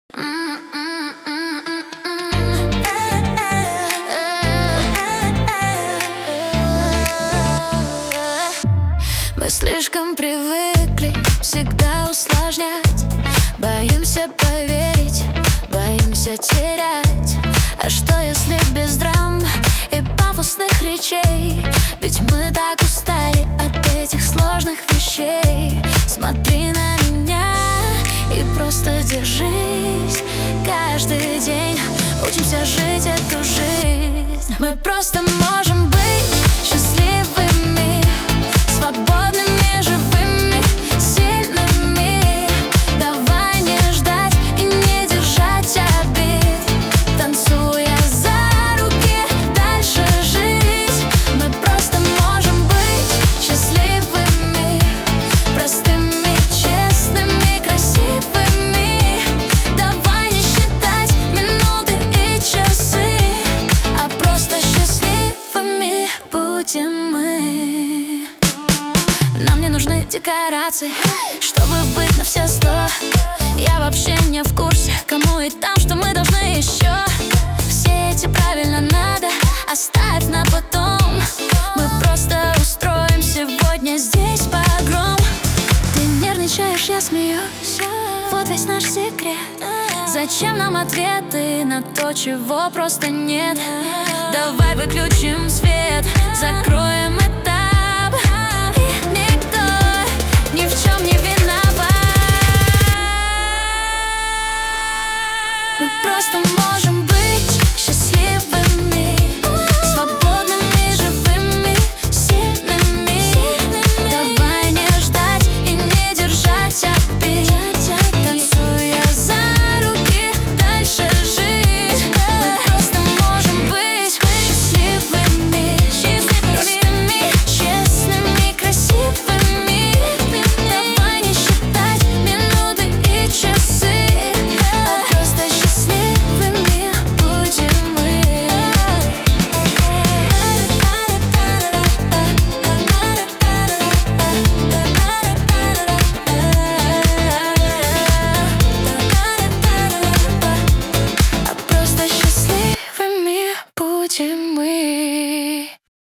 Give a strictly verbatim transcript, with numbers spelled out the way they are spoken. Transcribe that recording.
Мы слишком привыкли всегда усложнять, боимся поверить, боимся терять. А что если без драм и пафосных речей? Ведь мы так устали от этих сложных вещей. Смотри на меня и просто держись. Каждый день учимся жить эту жизнь. Мы просто можем быть счастливыми, свободными, живыми, сильными. Давай не ждать и не держать обид, танцуя за руки, дальше жить. Мы просто можем быть счастливыми, простыми, честными, красивыми. Давай не считать минуты и часы, а просто счастливыми будем мы. Нам не нужны декорации, чтобы быть на все сто. Я вообще не в курсе, кому и там, что мы должны еще. Все эти правильно надо оставь на потом. Мы просто устроим сегодня здесь погром. Ты нервничаешь, я смеюсь, вот весь наш секрет. Зачем нам ответы на то, чего просто нет? Давай выключим свет, закроем этап, и никто ни в чем не виноват. Мы просто можем